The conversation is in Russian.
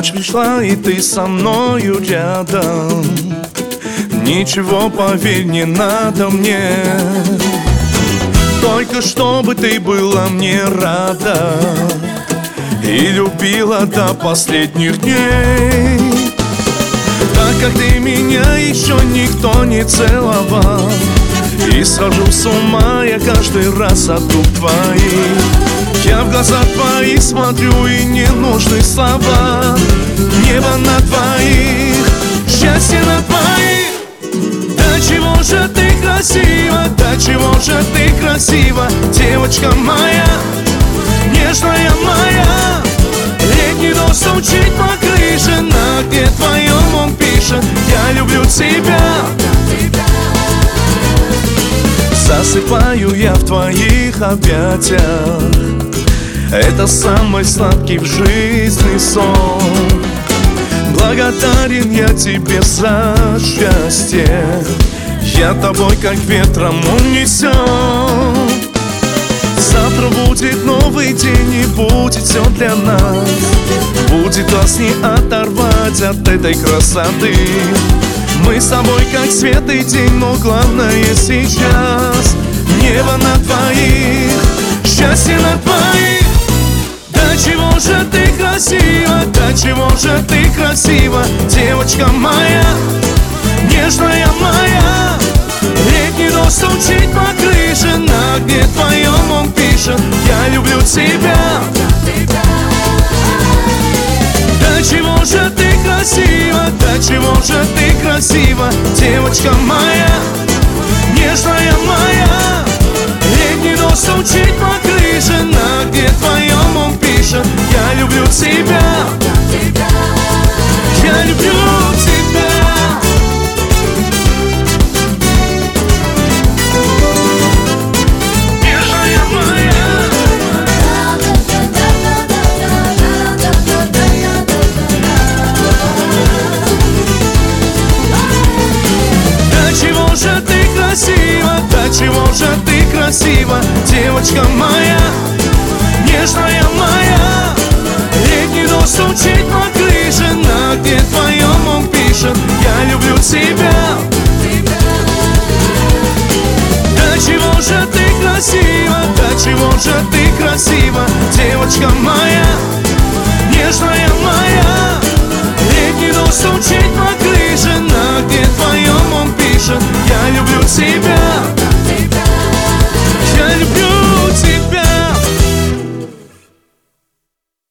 Ночь пришла, и ты со мною рядом. Ничего, поверь, не надо мне, только чтобы ты была мне рада и любила до последних дней. Так как ты меня еще никто не целовал, и схожу с ума я каждый раз от губ твоих. Я в глаза твои смотрю, и не нужны слова. Небо на твоих, счастье на твоих. Да чего же ты красива, да чего же ты красива, девочка моя, нежная моя. Летний дождь стучит по крыше, на окне твоем он пишет: я люблю тебя. Засыпаю я в твоих объятиях, это самый сладкий в жизни сон. Благодарен я тебе за счастье, я тобой как ветром унесен. Завтра будет новый день, и будет все для нас. Будет нас не оторвать от этой красоты. Мы с тобой как свет и день, но главное сейчас небо на твоих, счастье на твоих. Да чего же ты красива, да чего же ты красива, девочка моя, нежная моя. Летний дождь стучит по крыше, на окне твоем он пишет: я люблю тебя. Да чего же ты красива, да чего же ты красива, девочка моя, нежная моя. Летний дождь стучит по крыше, на окне твоем он пишет: я люблю тебя. Я люблю тебя. Да чего же ты красива, девочка моя, нежная моя. Летний дождь стучит по крыше, на окне твоем он пишет: я люблю тебя. Да чего же ты красива, да чего же ты красива, девочка моя,